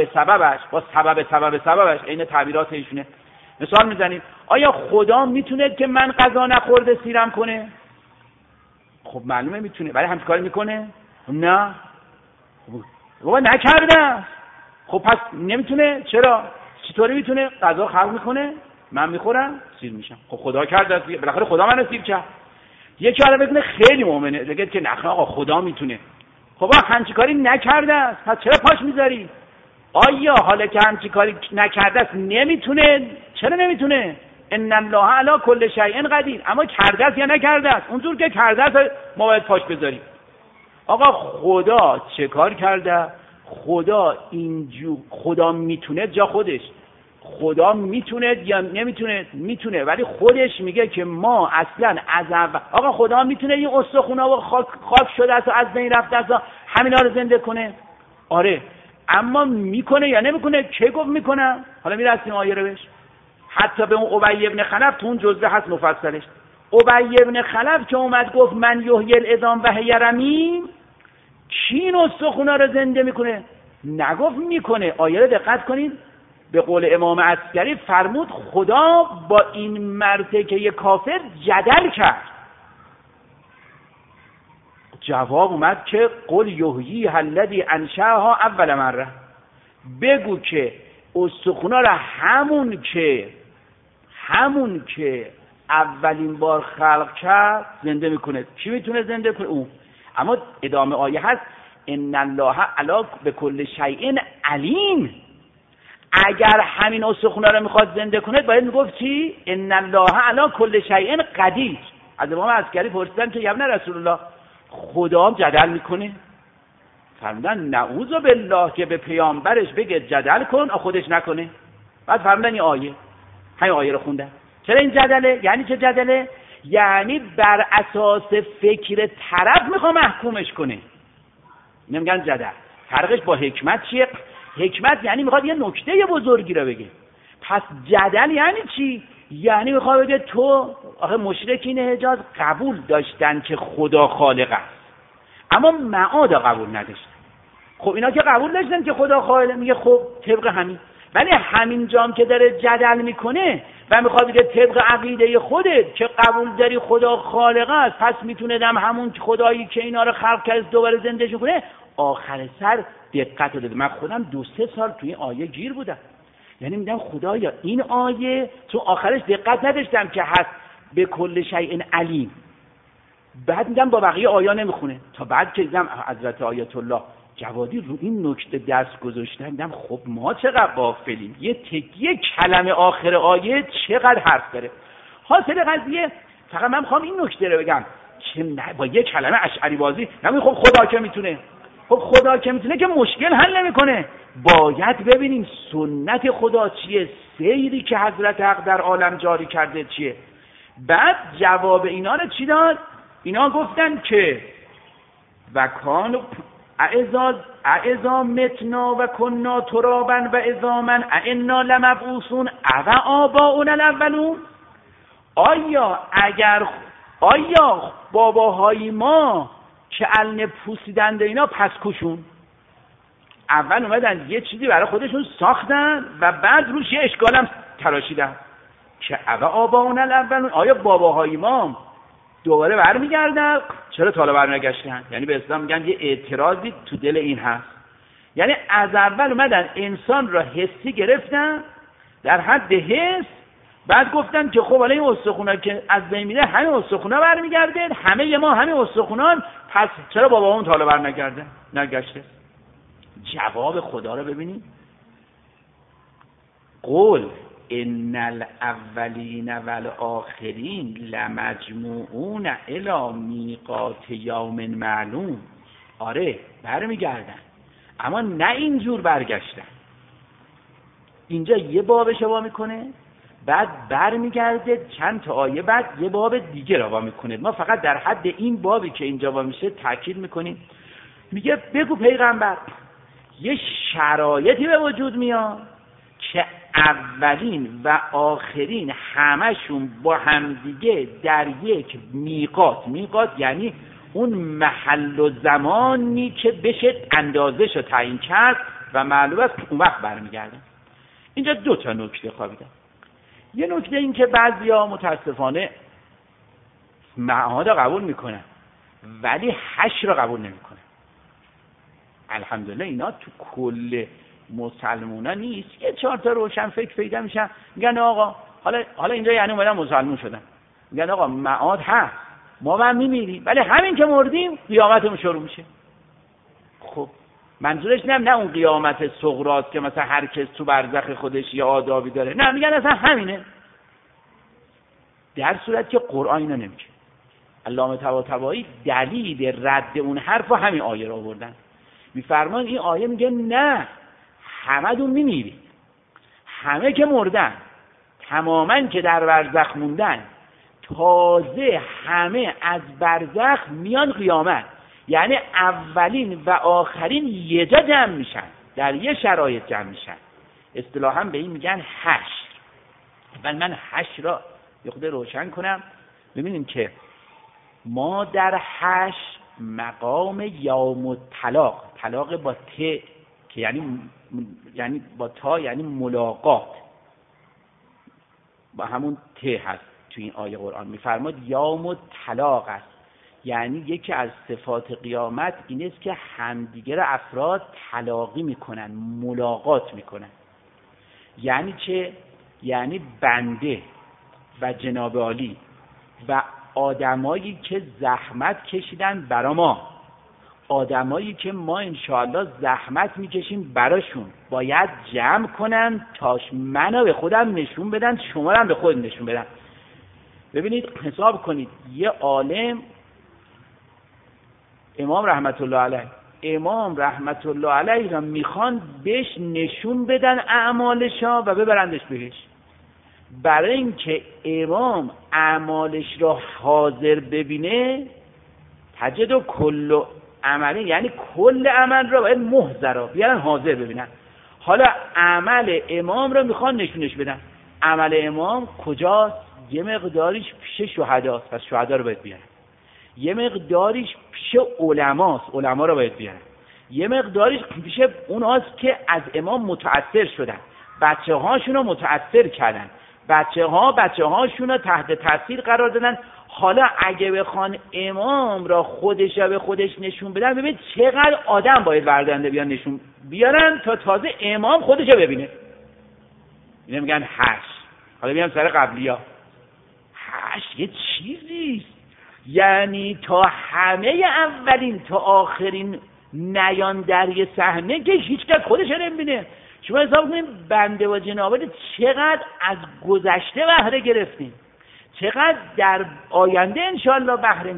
سببش. این تعبیرات ایشونه. مثال میزنیم آیا خدا میتونه که من غذا نخورده سیرم کنه؟ خب معلومه میتونه، ولی همچین کاری میکنه؟ نه. بابا نکرده. خب پس نمیتونه. چرا؟ چطوری میتونه؟ غذا خلق میکنه، من میخورم، سیر میشم. خب خدا کرده، بالاخره خدا منو سیر کرد. یکی حالا بگه خیلی مؤمنه بگه که نه آقا خدا میتونه. خب همچین کاری نکرده است، پس چرا پاش میذاری؟ آیا حالا که همچین کاری نکرده است نمیتونه؟ چرا نمیتونه؟ ان الله علی کل شیء قدیر. اما کرده است یا نکرده است؟ اونجور که کرده است ما باید پاش بذاریم. آقا خدا چه کار کرده؟ خدا میتونه جا خودش. خدا میتونه یا نمیتونه؟ میتونه، ولی خودش میگه که ما اصلا از اول آقا خدا میتونه این استخونا و خاک شده است و از بین رفته است همینا رو زنده کنه؟ آره، اما میکنه یا نمیکنه؟ که گفت میکنه؟ حالا میرسیم آیه رو بهش. حتی به اون ابی ابن خلف تو اون جزء هست مفصلش. ابی ابن خلف که اومد گفت من یحیی العظام و هی رمیم، کی این استخونا رو زنده میکنه؟ نگفت میکنه. آیه رو دقت کنید. به قول امام عسکری فرمود خدا با این مرده که یه کافر جدل کرد. جواب اومد که قل یحیی الذی انشأها اول مره. بگو که استخونا را همون که اولین بار خلق کرد زنده میکنه. کی میتونه زنده کنه؟ اون. اما ادامه آیه هست ان الله علی بكل شیء علیم. اگر همین استخونا رو میخواد زنده کنه باید میگفت چی؟ ان الله علی کل شیء قدیر. از امام عسکری پرسیدن که ابن رسول الله خدا هم جدل میکنه؟ فرمودن نعوذ بالله که به پیامبرش بگه جدل کن خودش نکنه. بعد فرمودن این آیه، همین آیه رو خوندن. چرا این جدله؟ یعنی چه جدله؟ یعنی بر اساس فکر طرف میخوام محکومش کنه. نمیگن جدل. فرقش با حکمت چیه؟ حکمت یعنی میخواد یه نکته بزرگی رو بگه. پس جدل یعنی چی؟ یعنی میخواد بگه تو آخه مشرکین حجاز قبول داشتن که خدا خالق است اما معاد قبول نداشتن. خب اینا که قبول داشتن که خدا خالق، میگه خب طبق همین. ولی همین جام که داره جدل میکنه و میخواد بگه طبق عقیده خودت که قبول داری خدا خالق است پس میتونه دم همون خدایی که اینا رو خلق کرد دوباره زندهش کنه. آخر سر دقت داده. من خودم 2-3 سال توی این آیه گیر بودم. یعنی میگم خدایا این آیه تو آخرش دقت نداشتم که هست به کل شیء علیم. بعد میگم با بقیه آیه نمیخونه تا بعد که دیدم حضرت آیت الله جوادی رو این نکته دست گذاشتن. دیدم خب ما چقدر غافلیم. یه تکیه کلمه آخر آیه چقدر حرف داره. حاصل قضیه فقط من میخوام این نکته رو بگم که با یه کلمه اشعری بازی نمیگم خب خدا که میتونه. خب خدا که میتونه که مشکل حل نمیکنه. باید ببینیم سنت خدا چیه، سیری که حضرت حق در عالم جاری کرده چیه. بعد جواب اینا رو چی داد؟ اینا گفتن که وکان اعزا متنا و کنا ترابا و عظاما ائنا لمبعوثون او آباؤنا الاولون. آیا باباهای ما که علن پوسیدند اینا پس کشون؟ اول اومدن یه چیزی برای خودشون ساختن و بعد روش یه اشکالم تراشیدن که او آباؤنا الاولون. آیا باباهای ما دوباره برمیگردن؟ چرا تا حالا برنگشتن؟ یعنی به اسلام میگن یه اعتراضی تو دل این هست. یعنی از اول اومدن انسان را حسی گرفتن در حد حس، بعد گفتن که خب حالا این استخونا که از بین میره همه استخونا برمیگرده، همه ما همه استخونان، پس چرا بابامون تا حالا برنگشته؟ جواب خدا رو ببینید. قل ان الاولین والآخرین لمجموعون الی میقات یوم معلوم. آره برمیگردن، اما نه اینجور برگشتن. اینجا یه بابش وا میکنه، بعد برمیگرده چند تا آیه بعد یه باب دیگه را وا میکنه. ما فقط در حد این بابی که اینجا وا میشه تاکید میکنیم. میگه بگو پیغمبر یه شرایطی به وجود میاد که اولین و آخرین همشون با همدیگه در یک میقات یعنی اون محل و زمانی که بشه اندازش رو تعیین کرد و معلوم است اون وقت برمیگردن. اینجا دو تا نکته خوابیدن. یه نکته این که بعضیا متاسفانه معاد قبول میکنن ولی حشر رو قبول نمیکنن. الحمدلله اینا تو کل مسلمونا نیست. یه 4 تا روشن فکر پیدا میشن میگن آقا حالا اینجا یعنی اومدن مسلمون شدن، میگن آقا معاد هست، ما هم میمیریم ولی همین که مردیم قیامتمون شروع میشه. خب منظورش نه اون قیامت صغراست که مثلا هر کس تو برزخ خودش یه آدابی داره، نه میگن اصلا همینه. در صورت که قرآن اینو نمیگه. علامه طباطبایی دلیل رد اون حرفو همین آیه رو آوردن. میفرمان این آیه میگه نه همه دون میمیری، همه که مردن، تماما که در برزخ موندن، تازه همه از برزخ میان قیامت. یعنی اولین و آخرین یه جا جمع میشن، در یه شرایط جمع میشن. اصطلاحاً به این میگن حشر. اول من حشر را یه خود روشن کنم. ببینیم که ما در حشر مقام یوم الطلاق، طلاق با ت که یعنی با تا یعنی ملاقات، با همون ت هست تو این آیه قرآن. میفرماد یوم الطلاق است، یعنی یکی از صفات قیامت این است که همدیگر افراد تلاقی میکنن، ملاقات میکنن. یعنی چه؟ یعنی بنده و جناب عالی و آدمایی که زحمت کشیدن برا ما، آدمایی که ما انشاءالله زحمت میکشیم براشون، باید جمع کنن تا منو به خودم نشون بدن، شما رو هم به خود نشون بدن. ببینید حساب کنید یه عالم امام رحمت الله علیه را میخوان بهش نشون بدن اعمالشا و ببرندش بهش. برای اینکه امام اعمالش را حاضر ببینه تجد و کل عملی، یعنی کل عمل را باید محضرا بیارن حاضر ببینن. حالا عمل امام را میخوان نشونش بدن. عمل امام کجاست؟ یه مقداریش پیش شهداست، پس شهدا رو باید بیارن. یه مقداریش پیش علماست، علما رو باید بیارن. یه مقداریش پیش اوناست که از امام متأثر شدن، بچه هاشون رو متأثر کردن، بچه هاشون رو تحت تاثیر قرار دادن. حالا اگه بخوان امام را خودش به خودش نشون بدن، ببین چقدر آدم باید بردنده بیان نشون بیارن تا تازه امام خودش رو ببینه. اینه میگن حشر. حالا بیان سر قبلیا. حشر یه چیزیست، یعنی تا همه اولین تا آخرین نیان در یه صحنه که هیچ کس خودش نمیبینه. شما حساب کنید بنده و جنابالی چقدر از گذشته بهره گرفتیم، چقدر در آینده انشالله بهره میدیم.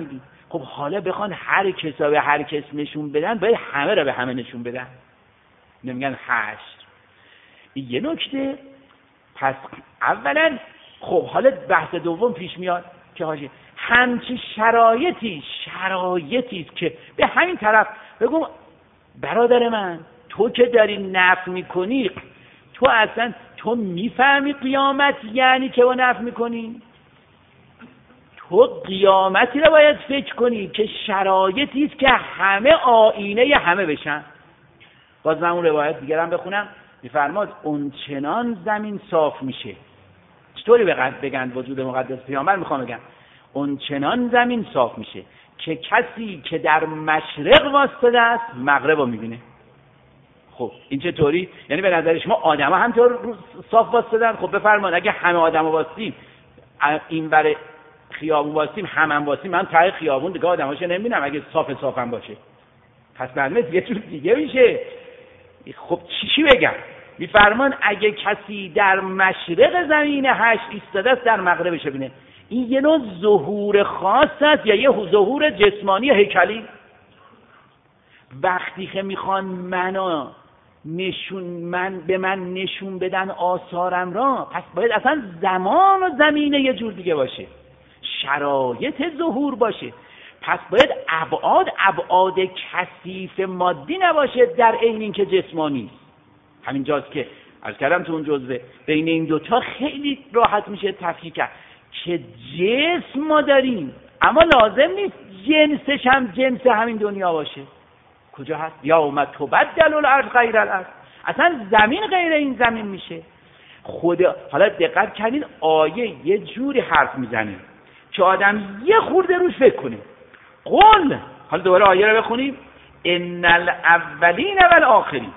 خب حالا بخوان هر کسا به هر کس نشون بدن، باید همه را به همه نشون بدن، نمیگن حشر. این یه نکته. پس اولا خب حالا بحث دوم پیش میاد که حاجی همچی شرایطی است که به همین طرف بگم برادر من، تو که داری نفی میکنی، تو اصلا تو میفهمی قیامت یعنی که با نفی میکنی؟ تو قیامتی رو باید فکر کنی که شرایطی است که همه آینه همه بشن. باز من اون روایت دیگه هم بخونم، میفرماد اون چنان زمین صاف میشه. چطوری بگن وجود مقدس پیامبر میخوام بگم اون چنان زمین صاف میشه که کسی که در مشرق واسطه است مغرب رو میبینه. خب این چطوری؟ یعنی به نظر شما آدم ها همطور صاف واسطه؟ خب بفرمایید اگه همه آدم ها واسطیم، این بر خیابون واسطیم، هم واسطیم، من ته خیابون دیگه آدم هاشو نمیبینم اگه صافم باشه. پس معلومه یه جور دیگه میشه. خب چی بگم؟ میفرمان اگه کسی در مشرق زمین هشت ایستاده است در مغربش ببینه. این یه نوع ظهور خاص است یا یه ظهور جسمانی هیکلی؟ وقتی که میخوان به من نشون بدن آثارم را، پس باید اصلا زمان و زمینه یه جور دیگه باشه، شرایط ظهور باشه. پس باید ابعاد کثیف مادی نباشه در عین اینکه جسمانی. همین جاست که عرض کردم تو اون جزوه بین این دوتا خیلی راحت میشه تفکیک کرد که جسم ما داریم، اما لازم نیست جنسش هم جنس همین دنیا باشه. کجا هست؟ یوم تبدل الارض غیر الارض. اصلا زمین غیر این زمین میشه. حالا دقت کردین آیه یه جوری حرف میزنه که آدم یه خورده روش فکر کنه. قل، حالا دوباره آیه رو بخونیم، ان الاولین والآخرین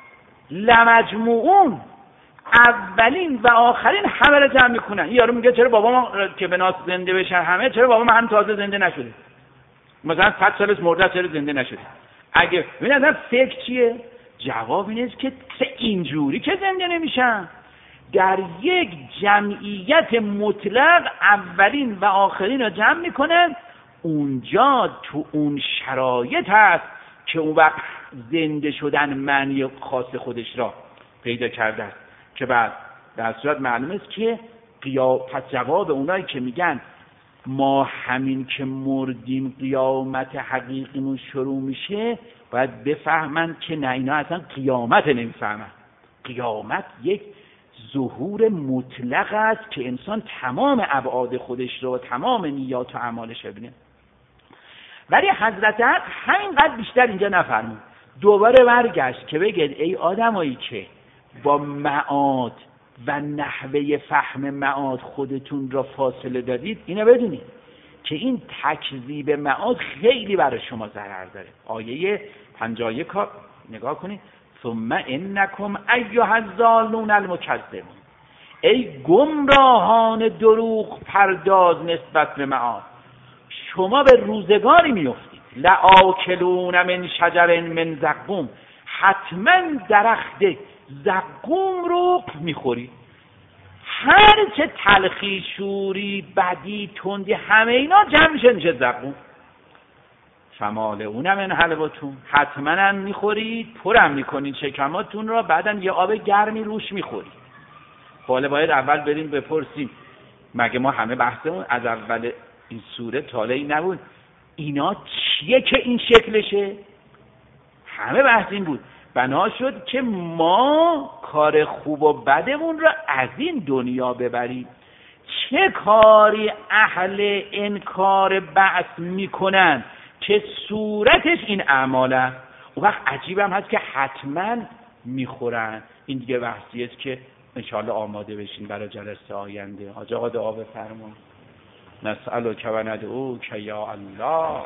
لمجموعون، اولین و آخرین همه رو جمع میکنن. این یارو میگه چرا بابا ما که به ناس زنده بشن همه، چرا بابا من تازه زنده نشده؟ مثلا 100 سال مرده چرا زنده نشده؟ اگه ببین اصلا فکر چیه؟ جواب اینه که اینجوری که زنده نمیشن. در یک جمعیت مطلق اولین و آخرین رو جمع میکنن، اونجا تو اون شرایط هست که اون وقت زنده شدن معنی خاص خودش را پیدا کرده است. که بعد در صورت معلوم است که پس جواب اونایی که میگن ما همین که مردیم قیامت حقیقیمون شروع میشه، باید بفهمن که نه، اینا اصلا قیامت نمیفهمن. قیامت یک ظهور مطلق است که انسان تمام ابعاد خودش رو و تمام نیات و اعمالش ببینه. ولی حضرت حق همینقدر بیشتر اینجا نفرمود. دوباره برگشت که بگید ای آدمایی که با معاد و نحوه فهم معاد خودتون را فاصله دادید، اینو بدونید که این تکذیب معاد خیلی برای شما ضرر داره. آیه 51 نگاه کنید، ثم انکم ایها الضالون المکذبون، ای گمراهان دروغ پرداز نسبت به معاد، شما به روزگاری میافتید. لآکلون من شجر من زقوم، حتما درخت زقوم رو میخورید. هر چه تلخی، شوری، بدی، تندی، همه اینا جمع میشه زقوم. فمالئون من حلوتون، حتما هم میخورید، پرم میکنید شکماتون را، بعدم یه آب گرمی روش میخورید. حالا باید اول بریم بپرسیم مگه ما همه بحثمون از اول این سوره طالعی نبود اینا چیه که این شکلشه؟ همه بحث این بود. بنا شد که ما کار خوب و بدمون را از این دنیا ببریم. چه کاری اهل انکار بعث میکنن که صورتش این اعمال است، اون وقت عجیب هم هست که حتما میخورن. این دیگه بحثی است که انشاءالله آماده بشین برای جلسه آینده. حاج آقا دعا بفرمایید. نسألک و ندعوک یا الله،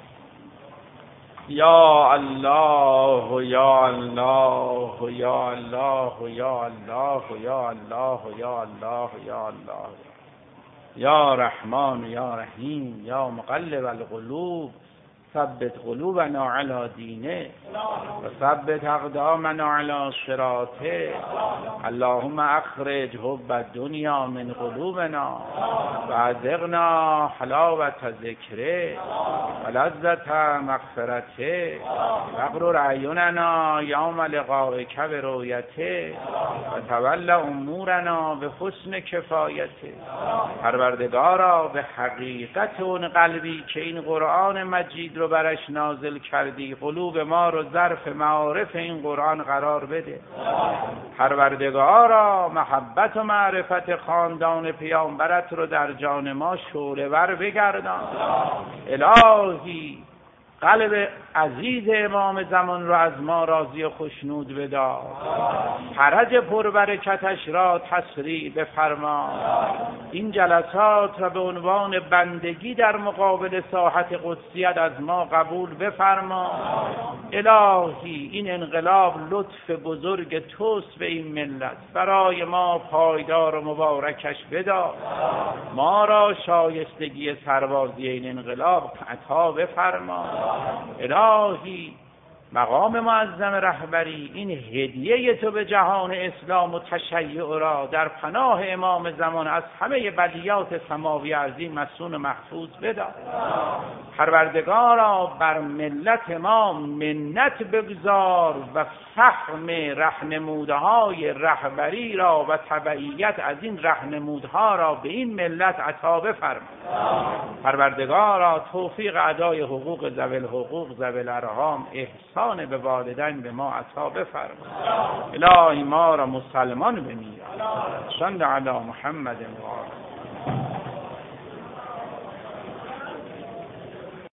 یا الله یا الله یا الله یا الله یا الله یا الله یا الله یا رحمان یا رحیم یا مقلب القلوب ثبت قلوبنا علی دینه و ثبت اقدامنا علی صراطه. اللهم اخرج حب الدنیا من قلوبنا و اذقنا حلاوت ذکره و لذت مغفرته و اغرر اعیننا یوم لقائک برؤیته و تول امورنا به حسن کفایته. پروردگارا به حقیقت اون قلبی که این قرآن مجید رو برش نازل کردی قلوب ما رو ظرف معارف این قرآن قرار بده. پروردگارا محبت و معرفت خاندان پیامبرت رو در جان ما شعله ور بگردان. الهی قلب عزیز امام زمان رو از ما راضی و خوشنود بدار. فرج پربرکتش را تسریع بفرما. این جلسات را به عنوان بندگی در مقابل ساحت قدسیت از ما قبول بفرما. الهی این انقلاب لطف بزرگ توست به این ملت، برای ما پایدار و مبارکش بدار. ما را شایستگی سربازی این انقلاب عطا بفرما. الهی مقام معظم رهبری این هدیه تو به جهان اسلام و تشیع را در پناه امام زمان از همه بلیات سماوی عظیم مسون و محفوظ بدار. پروردگارا بر ملت ما منت بگذار و فهم رهنمودهای رهبری را و تبعیت از این رهنمودها را به این ملت عطا بفرما. پروردگارا توفیق ادای حقوق ذوی الحقوق ذوی الارحام احسان به والدین به ما عطا بفرما. الهی ما را مسلمان بمیر. صل علی محمد و آله.